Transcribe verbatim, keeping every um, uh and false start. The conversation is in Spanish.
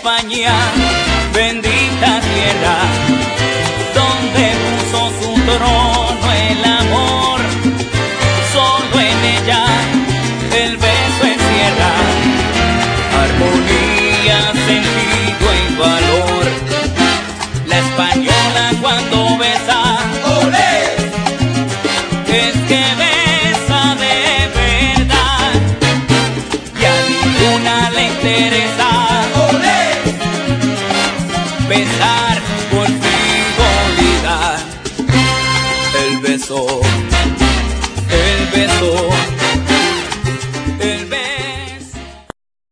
España, bendita tierra, donde puso su trono el amor. Solo en ella el beso encierra armonía, sentido y valor. La española cuando besa, ¡olé!, es que besa de verdad, y a ninguna le interesa